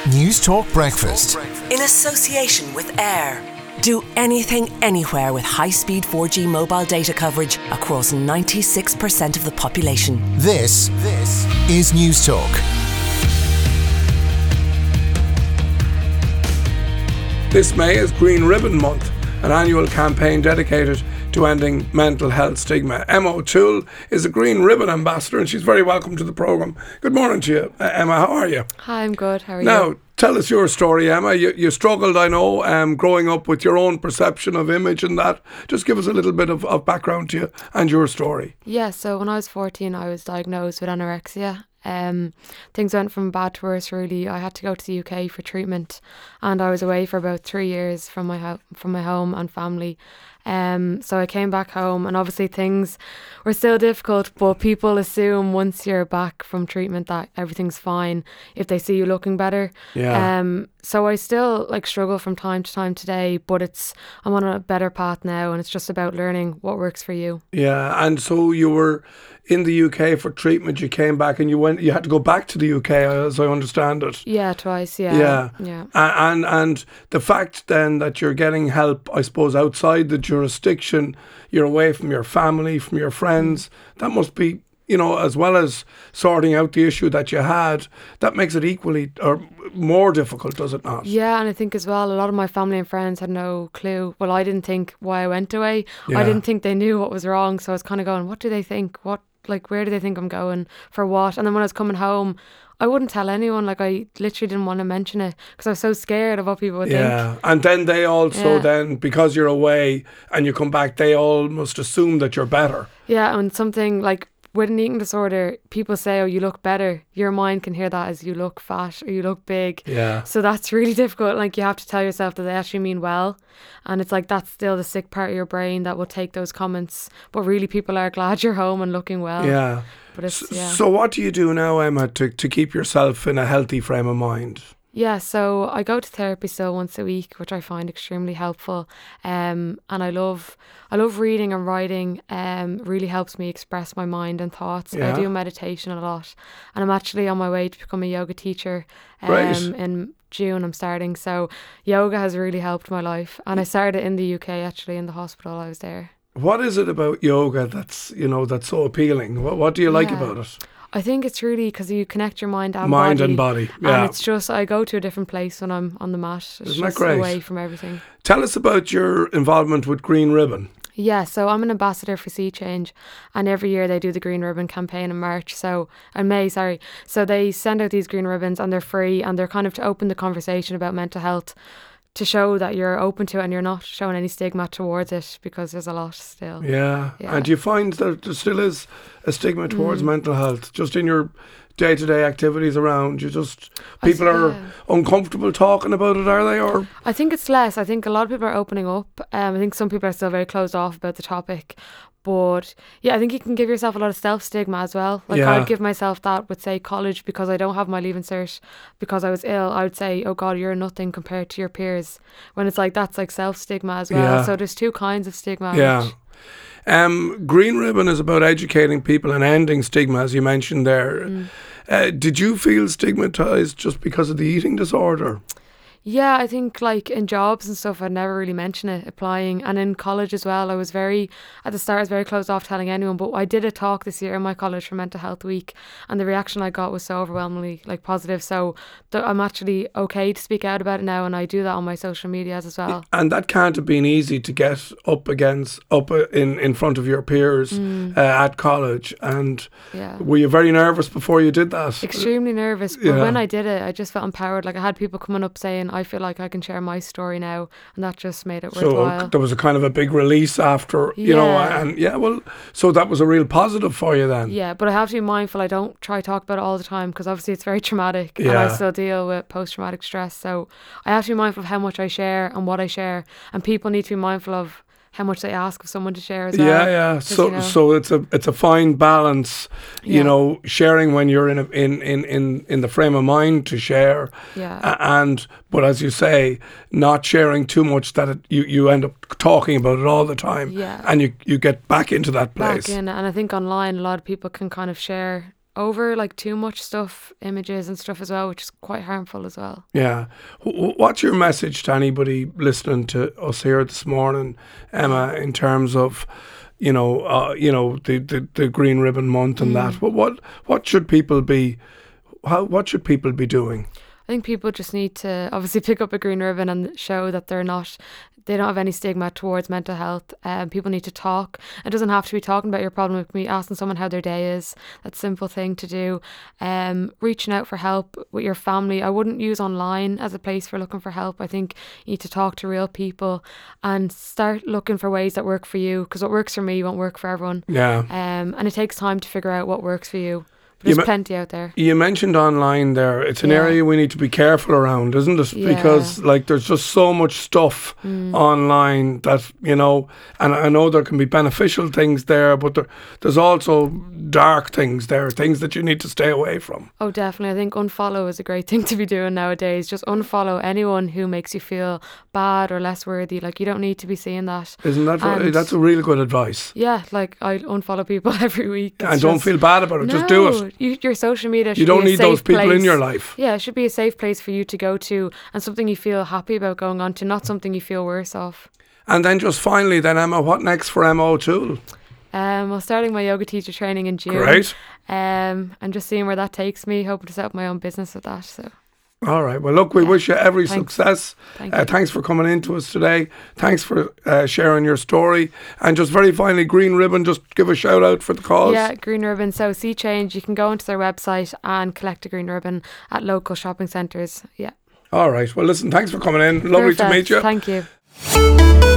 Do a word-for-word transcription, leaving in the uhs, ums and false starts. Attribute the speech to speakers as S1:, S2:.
S1: News Talk Breakfast.
S2: In association with Air. Do anything, anywhere with high-speed four G mobile data coverage across ninety-six percent of the population.
S1: This, this is News Talk.
S3: This May is Green Ribbon Month, an annual campaign dedicated to ending mental health stigma. Emma O'Toole is a Green Ribbon ambassador and she's very welcome to the programme. Good morning to you, uh, Emma. How are you?
S4: Hi, I'm good. How are
S3: now,
S4: you?
S3: Now, tell us your story, Emma. You, you struggled, I know, um, growing up with your own perception of image and that. Just give us a little bit of, of background to you and your story.
S4: Yeah, so when I was fourteen, I was diagnosed with anorexia. Um, things went from bad to worse, really. I had to go to the U K for treatment and I was away for about three years from my ho- from my home and family. Um, so I came back home and obviously things were still difficult, but people assume once you're back from treatment that everything's fine if they see you looking better.
S3: Yeah.
S4: Um, so I still like struggle from time to time today, but it's I'm on a better path now and it's just about learning what works for you.
S3: Yeah, and so you were in the U K for treatment, you came back and you went you had to go back to the U K as I understand it.
S4: Yeah, twice, yeah.
S3: Yeah.
S4: Yeah.
S3: And, and and the fact then that you're getting help, I suppose, outside the jurisdiction, you're away from your family, from your friends, that must be, you know, as well as sorting out the issue that you had, that makes it equally or more difficult, does it not?
S4: Yeah, and I think as well, a lot of my family and friends had no clue. Well, I didn't think why I went away.
S3: Yeah.
S4: I didn't think they knew what was wrong. So I was kind of going, what do they think? What, like, where do they think I'm going? For what? And then when I was coming home, I wouldn't tell anyone. Like, I literally didn't want to mention it because I was so scared of what people would
S3: yeah.
S4: think.
S3: And then they also
S4: Yeah.
S3: then, because you're away and you come back, they all must assume that you're better.
S4: Yeah, and something like with an eating disorder, people say, oh, you look better. Your mind can hear that as you look fat or you look big.
S3: Yeah.
S4: So that's really difficult. Like, you have to tell yourself that they actually mean well. And it's like, that's still the sick part of your brain that will take those comments. But really, people are glad you're home and looking well.
S3: Yeah.
S4: But it's, yeah.
S3: So what do you do now, Emma, to, to keep yourself in a healthy frame of mind?
S4: Yeah, so I go to therapy still once a week, which I find extremely helpful. Um, and I love I love reading and writing. Um, really helps me express my mind and thoughts.
S3: Yeah.
S4: I do meditation a lot, and I'm actually on my way to become a yoga teacher. Um,
S3: Great.
S4: in June I'm starting. So yoga has really helped my life, and I started in the U K actually in the hospital. I was there.
S3: What is it about yoga that's, you know, that's so appealing? What, what do you like
S4: Yeah.
S3: about it?
S4: I think it's really because you connect your mind and
S3: Mind
S4: body.
S3: and body, yeah.
S4: And it's just, I go to a different place when I'm on the mat. It's
S3: Isn't that
S4: just
S3: great?
S4: away from everything.
S3: Tell us about your involvement with Green Ribbon.
S4: Yeah, so I'm an ambassador for Sea Change, and every year they do the Green Ribbon campaign in March, so, in May, sorry. So they send out these green ribbons and they're free and they're kind of to open the conversation about mental health, to show that you're open to it and you're not showing any stigma towards it, because there's a lot still.
S3: Yeah.
S4: Yeah.
S3: And do you find that there still is a stigma towards
S4: Mm.
S3: mental health? Just in your day-to-day activities around, you just,
S4: I
S3: people
S4: s-
S3: are
S4: yeah.
S3: uncomfortable talking about it, are they? Or
S4: I think it's less. I think a lot of people are opening up. Um, I think some people are still very closed off about the topic. But yeah, I think you can give yourself a lot of self-stigma as well. Like,
S3: Yeah.
S4: I'd give myself that with, say, college, because I don't have my leaving cert because I was ill. I would say, oh God, you're nothing compared to your peers. When it's like, that's like self-stigma as well.
S3: Yeah.
S4: So there's two kinds of stigma.
S3: Yeah.
S4: which-
S3: Um, Green Ribbon is about educating people and ending stigma, as you mentioned there.
S4: Mm.
S3: Uh, did you feel stigmatised just because of the eating disorder?
S4: Yeah, I think like in jobs and stuff, I'd never really mention it applying. And in college as well, I was very, at the start, I was very closed off telling anyone. But I did a talk this year in my college for Mental Health Week, and the reaction I got was so overwhelmingly like positive. So th- I'm actually okay to speak out about it now, and I do that on my social medias as well.
S3: And that can't have been easy to get up against, up uh, in, in front of your peers
S4: Mm.
S3: uh, at college. And
S4: Yeah.
S3: were you very nervous before you did that?
S4: Extremely nervous, but
S3: Yeah.
S4: when I did it, I just felt empowered. Like, I had people coming up saying, I feel like I can share my story now, and that just made it
S3: So
S4: worthwhile.
S3: there was a kind of a big release after, you know,
S4: Yeah.
S3: and yeah, well, so that was a real positive for you then.
S4: Yeah, but I have to be mindful. I don't try to talk about it all the time, because obviously it's very traumatic, and I
S3: Yeah.
S4: still deal with post-traumatic stress. So I have to be mindful of how much I share and what I share, and people need to be mindful of how much they ask of someone to share as well.
S3: Yeah, yeah.
S4: 'Cause,
S3: So,
S4: you know-
S3: so it's a it's a fine balance, you
S4: Yeah.
S3: know, sharing when you're in a, in, in in in the frame of mind to share,
S4: Yeah.
S3: a- and but as you say, not sharing too much that it, you you end up talking about it all the time,
S4: Yeah.
S3: and you you get back into that place.
S4: Back in, and I think online a lot of people can kind of share over like too much stuff, images and stuff as well, which is quite harmful as well.
S3: Yeah. W- What's your message to anybody listening to us here this morning, Emma, in terms of, you know, uh, you know, the, the, the Green Ribbon Month and
S4: Mm.
S3: that? What what what should people be? How what should people be doing?
S4: I think people just need to obviously pick up a green ribbon and show that they're not, they don't have any stigma towards mental health. Um, people need to talk. It doesn't have to be talking about your problem. It can be asking someone how their day is. That's a simple thing to do. Um, reaching out for help with your family. I wouldn't use online as a place for looking for help. I think you need to talk to real people and start looking for ways that work for you, because what works for me won't work for everyone.
S3: Yeah.
S4: Um, and it takes time to figure out what works for you. But
S3: You
S4: there's
S3: me-
S4: plenty out there.
S3: You mentioned online there. It's an
S4: Yeah.
S3: area we need to be careful around, isn't it?
S4: Yeah.
S3: Because like there's just so much stuff
S4: Mm.
S3: online that, you know, and I know there can be beneficial things there, but there, there's also dark things there, things that you need to stay away from.
S4: Oh, definitely. I think unfollow is a great thing to be doing nowadays. Just unfollow anyone who makes you feel bad or less worthy. Like, you don't need to be seeing that.
S3: Isn't that right?
S4: And-
S3: That's a really good advice.
S4: Yeah, like I unfollow people every week. It's
S3: And don't
S4: just-
S3: feel bad about it. Just do it.
S4: No, You, your social media should
S3: You don't
S4: be a
S3: need those
S4: safe
S3: people in
S4: place.
S3: your life.
S4: Yeah, it should be a safe place for you to go to and something you feel happy about going on to, not something you feel worse off.
S3: And then just finally, then Emma, what next for Emma O'Toole?
S4: Um, well, starting my yoga teacher training in June.
S3: Great.
S4: Um, and just seeing where that takes me. Hoping to set up my own business with that. So
S3: All right. Well, look, we
S4: Yeah.
S3: wish you every
S4: Thanks.
S3: success.
S4: thank
S3: Uh,
S4: you.
S3: thanks for coming in to us today. Thanks for uh, sharing your story. And just very finally, Green Ribbon, just give a shout out for the cause.
S4: Yeah, Green Ribbon. So Sea Change, you can go onto their website and collect a Green Ribbon at local shopping centres. Yeah.
S3: All right. Well, listen, thanks for coming in. Lovely to
S4: Perfect.
S3: meet you.
S4: Thank you.